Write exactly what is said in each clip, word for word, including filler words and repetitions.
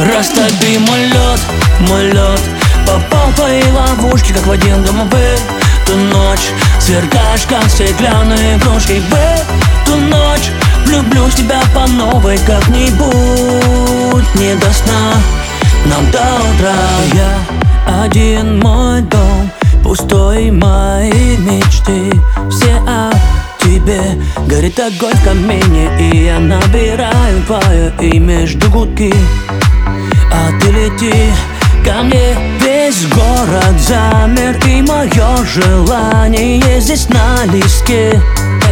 Растопи мой лед, мой лед. Попал в твои ловушки, как в один дома в эту ночь. Сверкаешь, как стеклянные кружки в эту ночь. Влюблюсь в тебя по новой как-нибудь. Не до сна, нам до утра. Я один, мой дом пустой, мои мечты все о тебе. Горит огонь в камине, и я набираю твое имя, жду гудки. А ты лети ко мне, весь город замер, и мое желание здесь на листке.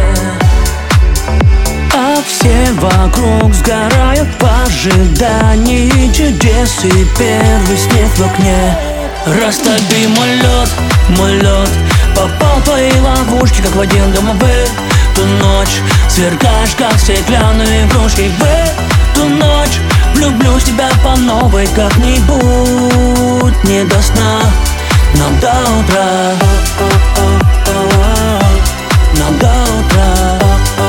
А все вокруг сгорают в ожидании чудес и первый снег в окне. Растопи мой лед, мой лед. Попал в твои ловушки, как в один дома в эту ночь. Сверкаешь, как стеклянные кружки в эту ночь. Влюблюсь в тебя по новой как-нибудь. Не до сна, нам до утра. Нам до утра.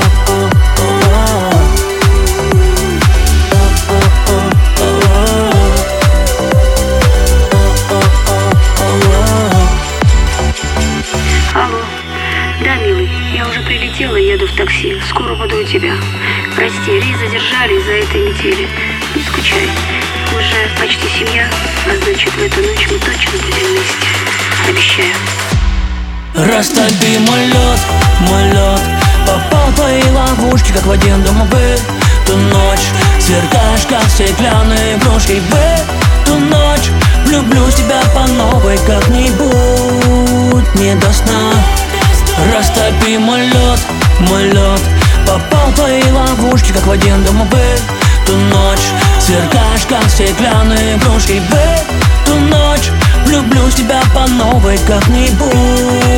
Алло, да, милый, я уже прилетела, еду в такси. Скоро буду у тебя. Прости, рейс задержали из-за этой метели. Не скучай, мы же почти семья, а значит, в эту ночь мы точно будем вместе. Обещаю. Растопи мой лед, мой лед. Попал в твои ловушки, как в один дома в эту ночь. Сверкаешь, как стеклянные кружки в эту ночь. Влюблюсь в тебя по новой как-нибудь. Не до сна. Растопи мой лед, мой лед. Попал в твои ловушки, как в один дома в эту ночь. Сверкаешь, как стеклянные кружки в эту ночь. Влюблюсь в тебя по новой как-нибудь.